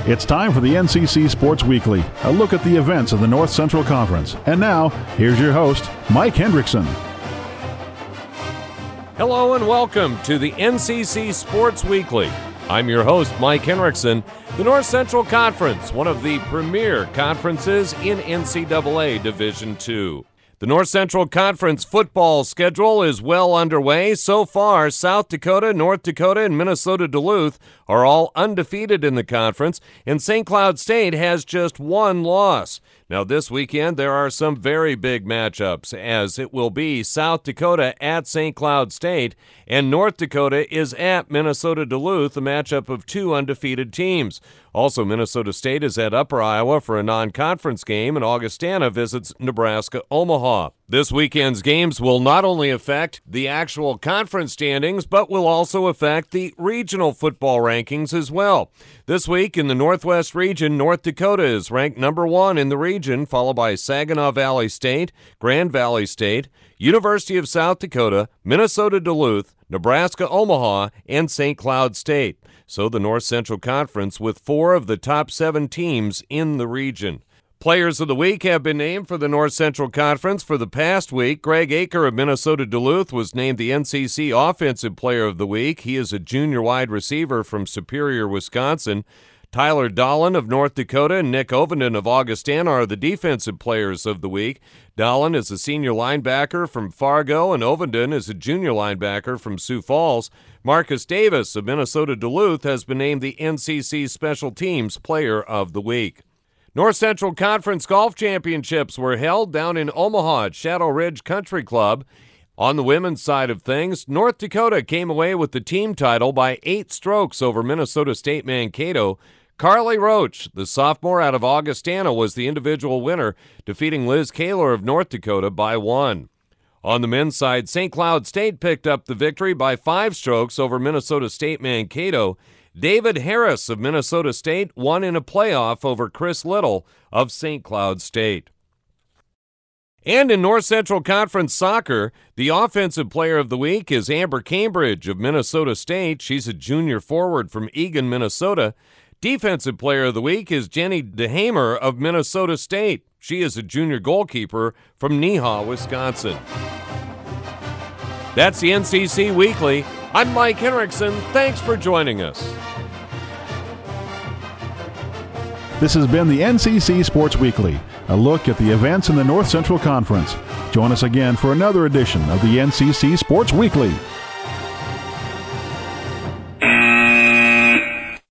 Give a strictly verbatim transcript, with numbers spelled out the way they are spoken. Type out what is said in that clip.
It's time for the N C C Sports Weekly, a look at the events of the North Central Conference. And now, here's your host, Mike Hendrickson. Hello and welcome to the N C C Sports Weekly. I'm your host, Mike Hendrickson. The North Central Conference, one of the premier conferences in N C double A Division two. The North Central Conference football schedule is well underway. So far, South Dakota, North Dakota, and Minnesota Duluth are all undefeated in the conference, and Saint Cloud State has just one loss. Now, this weekend, there are some very big matchups, as it will be South Dakota at Saint Cloud State, and North Dakota is at Minnesota Duluth, a matchup of two undefeated teams. Also, Minnesota State is at Upper Iowa for a non-conference game, and Augustana visits Nebraska-Omaha. This weekend's games will not only affect the actual conference standings, but will also affect the regional football rankings as well. This week in the Northwest region, North Dakota is ranked number one in the region, followed by Saginaw Valley State, Grand Valley State, University of South Dakota, Minnesota Duluth, Nebraska-Omaha, and Saint Cloud State. So the North Central Conference with four of the top seven teams in the region. Players of the week have been named for the North Central Conference for the past week. Greg Aker of Minnesota Duluth was named the N C C Offensive Player of the Week. He is a junior wide receiver from Superior, Wisconsin. Tyler Dolan of North Dakota and Nick Ovenden of Augustana are the Defensive Players of the Week. Dolan is a senior linebacker from Fargo, and Ovenden is a junior linebacker from Sioux Falls. Marcus Davis of Minnesota Duluth has been named the N C C Special Teams Player of the Week. North Central Conference Golf Championships were held down in Omaha at Shadow Ridge Country Club. On the women's side of things, North Dakota came away with the team title by eight strokes over Minnesota State Mankato. Carly Roach, the sophomore out of Augustana, was the individual winner, defeating Liz Kaler of North Dakota by one. On the men's side, Saint Cloud State picked up the victory by five strokes over Minnesota State Mankato. David Harris of Minnesota State won in a playoff over Chris Little of Saint Cloud State. And in North Central Conference soccer, the Offensive Player of the Week is Amber Cambridge of Minnesota State. She's a junior forward from Eagan, Minnesota. Defensive Player of the Week is Jenny DeHamer of Minnesota State. She is a junior goalkeeper from Neha, Wisconsin. That's the N C C Weekly. I'm Mike Hendrickson. Thanks for joining us. This has been the N C C Sports Weekly, a look at the events in the North Central Conference. Join us again for another edition of the N C C Sports Weekly.